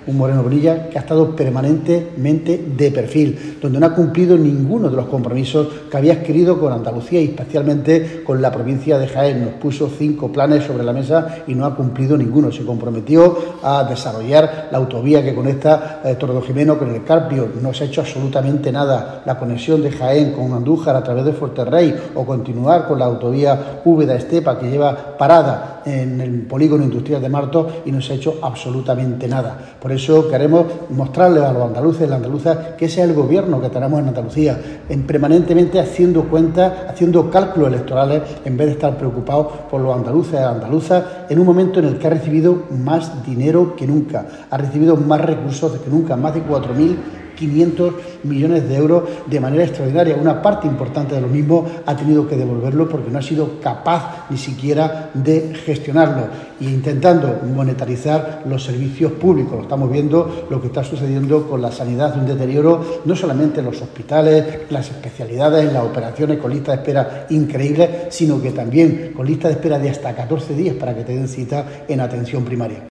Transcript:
un Moreno Bonilla que ha estado permanentemente de perfil, donde no ha cumplido ninguno de los compromisos que había adquirido con Andalucía y especialmente con la provincia de Jaén. Nos puso 5 planes sobre la mesa y no ha cumplido ninguno. Se comprometió a desarrollar la autovía que conecta Torredonjimeno con el Carpio. No se ha hecho absolutamente nada. La conexión de Jaén con Andújar a través de Fuenterrey o continuar con la autovía Úbeda-Estepa que lleva parada en el polígono industrial de Martos y no se ha hecho absolutamente nada. Por eso queremos mostrarles a los andaluces y las andaluzas que ese es el gobierno que tenemos en Andalucía, permanentemente haciendo cuentas, haciendo cálculos electorales en vez de estar preocupados por los andaluces y andaluzas en un momento en el que ha recibido más dinero que nunca, ha recibido más recursos que nunca, más de 4.500 millones de euros de manera extraordinaria. Una parte importante de lo mismo ha tenido que devolverlo porque no ha sido capaz ni siquiera de gestionarlo e intentando monetarizar los servicios públicos. Lo estamos viendo lo que está sucediendo con la sanidad, de un deterioro no solamente en los hospitales, las especialidades, en las operaciones con listas de espera increíbles, sino que también con listas de espera de hasta 14 días para que te den cita en atención primaria.